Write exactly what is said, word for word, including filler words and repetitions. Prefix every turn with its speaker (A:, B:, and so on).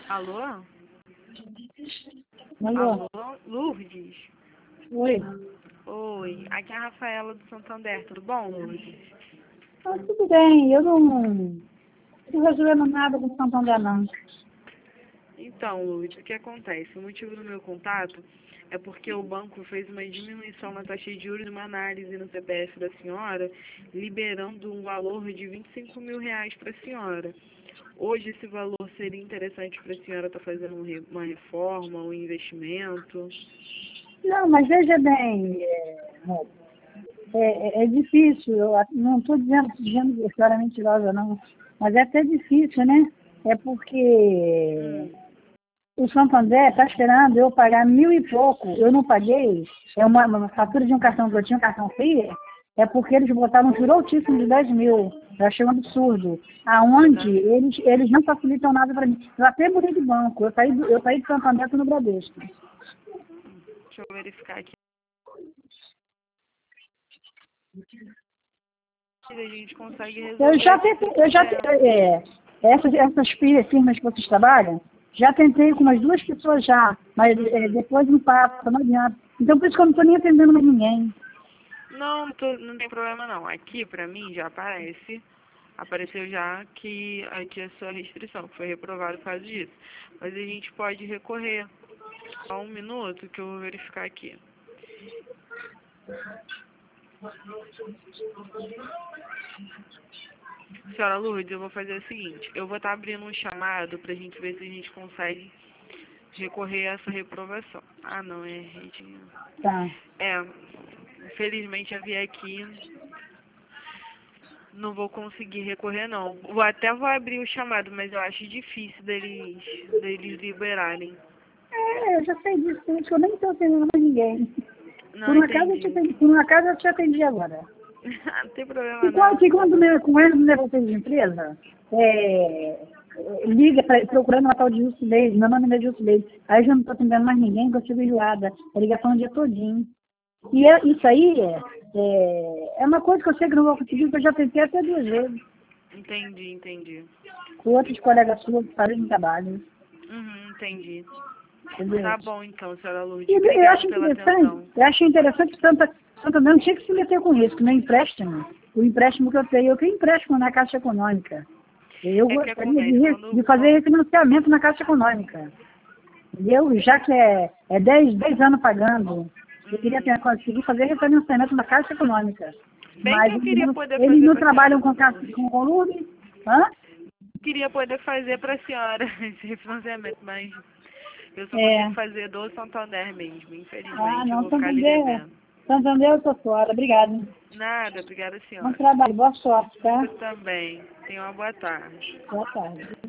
A: Alô?
B: Alô?
A: Alô? Lourdes?
B: Oi.
A: Oi, aqui é a Rafaela do Santander, tudo bom, Lourdes?
B: Ah, tudo bem, eu não não estou resolvendo nada com o Santander, não.
A: Então, Lourdes, o que acontece? O motivo do meu contato é porque o banco fez uma diminuição na taxa de juros de uma análise no C P F da senhora, liberando um valor de vinte e cinco mil reais para a senhora. Hoje esse valor seria interessante para a senhora estar fazendo um re- uma reforma, um investimento?
B: Não, mas veja bem, é, é, é difícil, eu a- não estou dizendo, dizendo que a senhora é mentirosa, não, mas é até difícil, né? É porque
A: Hum,
B: o Santander está esperando eu pagar mil e pouco, eu não paguei, é uma, uma fatura de um cartão que eu tinha, um cartão FIA, é porque eles botaram um juro altíssimo de dez mil. Eu achei um absurdo. Aonde
A: tá.
B: eles, eles não facilitam nada para mim. Eu até mudei de banco, eu saí do, eu saí do Santander no Bradesco.
A: Deixa eu verificar aqui. A gente consegue
B: Eu
A: resolver
B: já
A: se
B: tentei,
A: você
B: eu já
A: quiser.
B: tentei, é, essas, essas fi- firmas que vocês trabalham, já tentei com umas duas pessoas já, mas é,
A: Uhum.
B: depois não passa, não adianta. Então por isso que eu não estou nem atendendo mais ninguém.
A: Não, tô- não tem problema não. Aqui pra mim já aparece, apareceu já que aqui é sua restrição, que foi reprovado por causa disso. Mas a gente pode recorrer. Só um minuto que eu vou verificar aqui. Senhora Lourdes, eu vou fazer o seguinte, eu vou estar abrindo um chamado pra gente ver se a gente consegue recorrer a essa reprovação. Ah não, é rede.
B: Tá.
A: É, infelizmente eu vi aqui. Não vou conseguir recorrer, não. Vou até vou abrir o chamado, mas eu acho difícil deles, deles liberarem.
B: É, eu já sei disso, por isso que eu nem estou atendendo mais ninguém. Por
A: Não,
B: um acaso eu te
A: entendi.
B: atendi, por um acaso eu te atendi agora.
A: Não tem problema
B: E quando,
A: não.
B: que quando né, com eles no negócio de empresa, é, é, liga pra, procurando uma tal de Justo Leite, meu nome não é Justo Leite. Aí eu já não estou atendendo mais ninguém, porque eu estive enjoada. É ligação o dia todinho. E é- isso aí é, é, é uma coisa que eu sei que não vou conseguir, porque eu já tentei até duas vezes,
A: Entendi, entendi.
B: com outros colegas suas que fazem um trabalho.
A: Uhum, entendi.
B: Entendeu?
A: Tá bom então, senhora
B: E
A: Lourdes.
B: eu eu
A: Obrigada
B: acho
A: pela
B: interessante,
A: atenção.
B: eu acho interessante que Santa, Santa não tinha que se meter com isso, que meu empréstimo, o empréstimo que eu tenho, eu tenho empréstimo na Caixa Econômica. Eu
A: É que
B: gostaria de,
A: acontece,
B: re- de
A: quando,
B: fazer
A: quando
B: refinanciamento na Caixa Econômica. Entendeu? Já que é, é dez dez anos pagando, eu queria
A: uhum.
B: ter, conseguir fazer refinanciamento na Caixa Econômica.
A: Bem que
B: Mas
A: eu
B: eles
A: queria
B: não,
A: poder
B: eles
A: fazer
B: não
A: pra senhora,
B: trabalham com,
A: dona
B: ca-
A: Lourdes.
B: com volume. Hã?
A: Queria poder fazer pra senhora esse refinanciamento, mas eu só
B: É.
A: consigo fazer do Santander mesmo.
B: Ah,
A: Infelizmente, eu
B: não,
A: vou ficar lhe
B: Santander,
A: devendo.
B: Santander eu tô fora. Obrigada.
A: Nada, obrigada,
B: Bom
A: senhora.
B: trabalho, boa sorte, tá?
A: Você também. Tenha uma boa tarde.
B: Boa tarde.